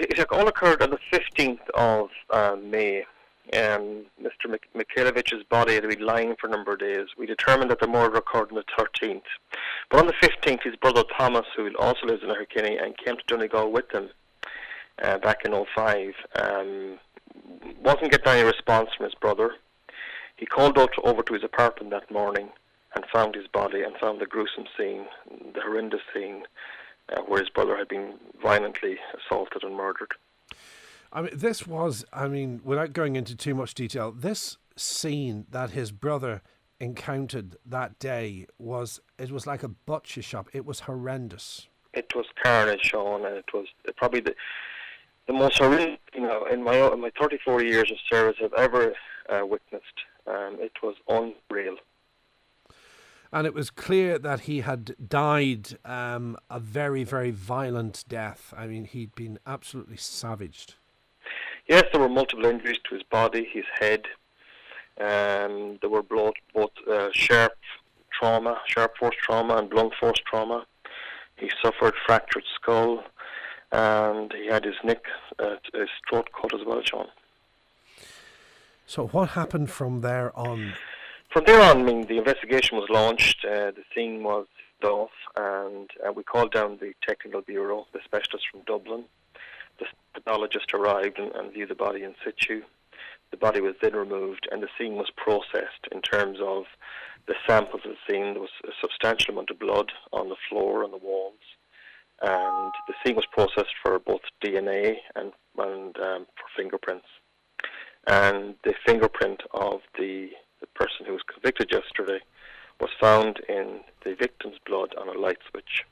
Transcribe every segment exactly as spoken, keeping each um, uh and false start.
it, it all occurred on the fifteenth of uh, May. Um, Mister Mik- Mikhailovich's body had been lying for a number of days. We determined that the murder occurred on the thirteenth. But on the fifteenth, his brother Thomas, who also lives in Letterkenny and came to Donegal with him uh, back in oh five, um, wasn't getting any response from his brother. He called out over to his apartment that morning and found his body and found the gruesome scene, the horrendous scene, uh, where his brother had been violently assaulted and murdered. I mean, this was, I mean, without going into too much detail, this scene that his brother encountered that day was, it was like a butcher shop. It was horrendous. It was carnage, Sean, and it was probably the the most horrendous, you know, in my in my thirty-four years of service I've ever uh, witnessed. Um, it was unreal. And it was clear that he had died um, a very, very violent death. I mean, he'd been absolutely savaged. Yes, there were multiple injuries to his body, his head. Um, there were both, both uh, sharp trauma, sharp force trauma and blunt force trauma. He suffered fractured skull, and he had his neck, uh, his throat cut as well, Sean. So what happened from there on? From there on, I mean, the investigation was launched, uh, the scene was off, and uh, we called down the technical bureau, the specialist from Dublin. The pathologist arrived and, and viewed the body in situ. The body was then removed, and the scene was processed in terms of the samples of the scene. There was a substantial amount of blood on the floor, on the walls, and the scene was processed for both D N A and, and um, for fingerprints. And the fingerprint of the, the person who was convicted yesterday was found in the victim's blood on a light switch.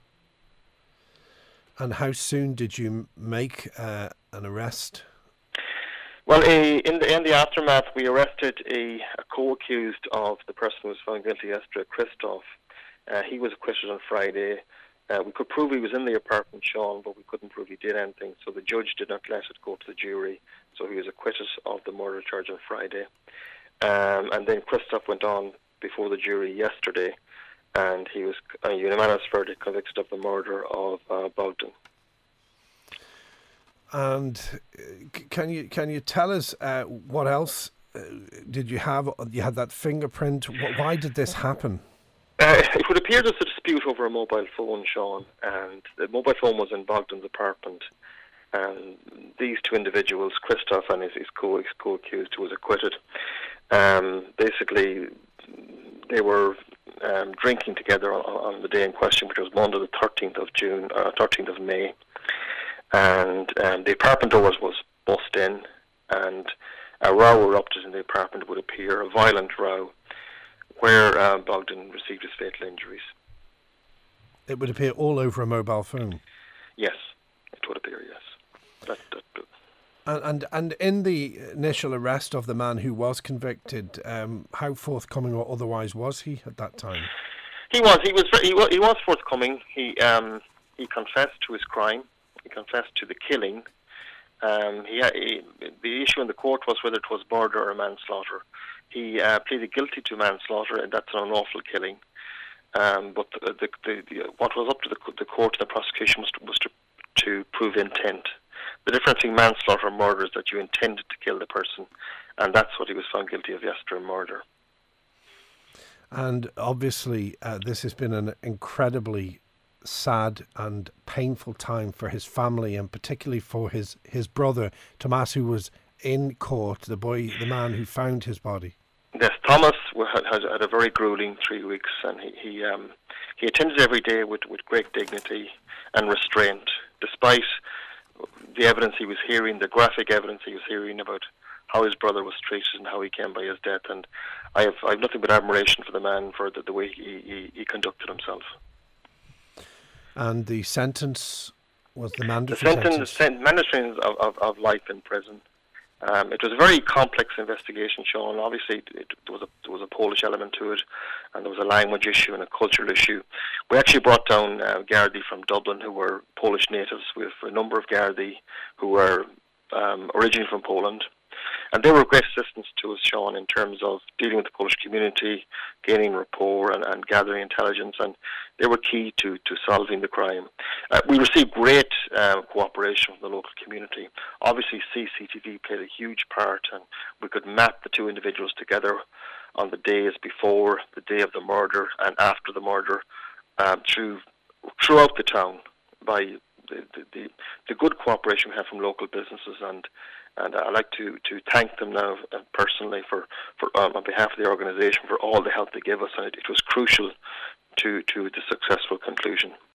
And how soon did you make uh, an arrest? Well, a, in the in the aftermath, we arrested a, a co-accused of the person who was found guilty yesterday, Christoph. Uh, he was acquitted on Friday. Uh, we could prove he was in the apartment, Sean, but we couldn't prove he did anything, so the judge did not let it go to the jury. So he was acquitted of the murder charge on Friday. Um, and then Christoph went on before the jury yesterday, and he was a unanimous verdict convicted of the murder of uh, Bogdan. And can you can you tell us uh, what else uh, did you have? You had that fingerprint. Why did this happen? Uh, it would appear there's a dispute over a mobile phone, Sean, and the mobile phone was in Bogdan's apartment. And these two individuals, Christoph and his, his co his co-accused, who was acquitted, um, basically they were um, drinking together on, on the day in question, which was Monday, the thirteenth of June, uh, thirteenth of May. And um, the apartment door was, was bust in, and a row erupted in the apartment, it would appear, a violent row, where uh, Bogdan received his fatal injuries. It would appear all over a mobile phone? Yes, it would appear, yes. That, that, that. And, and and in the initial arrest of the man who was convicted, um, how forthcoming or otherwise was he at that time? He was. He was. He was, he was forthcoming. He um, he confessed to his crime. He confessed to the killing. Um, he, he the issue in the court was whether it was murder or manslaughter. He uh, pleaded guilty to manslaughter, and that's an unlawful killing. Um, but the, the, the, the, what was up to the, the court and the prosecution was to, was to to prove intent. The difference in manslaughter and murder is that you intended to kill the person, and that's what he was found guilty of yesterday, murder. And obviously, uh, this has been an incredibly sad and painful time for his family, and particularly for his, his brother, Tomas, who was in court, the boy, the man who found his body. Yes, Thomas had, had, had a very grueling three weeks, and he he, um, he attended every day with, with great dignity and restraint, despite the evidence he was hearing, the graphic evidence he was hearing about how his brother was treated and how he came by his death. And I have I have nothing but admiration for the man for the, the way he, he, he conducted himself. And the sentence was the mandatory the sentence? sentence? The mandatory of, of, of life in prison. Um, it was a very complex investigation, Sean. Obviously, it, there, was a, there was a Polish element to it, and there was a language issue and a cultural issue. We actually brought down uh, Gardaí from Dublin who were Polish natives, with a number of Gardaí who were um, originally from Poland. And they were of great assistance to us, Sean, in terms of dealing with the Polish community, gaining rapport and, and gathering intelligence, and they were key to, to solving the crime. Uh, we received great uh, cooperation from the local community. Obviously, C C T V played a huge part, and we could map the two individuals together on the days before, the day of the murder, and after the murder, um, through throughout the town by the, the, the, the good cooperation we have from local businesses, and and I'd like to, to thank them now uh, personally for, for um, on behalf of the organisation for all the help they gave us, and it, it was crucial to, to the successful conclusion.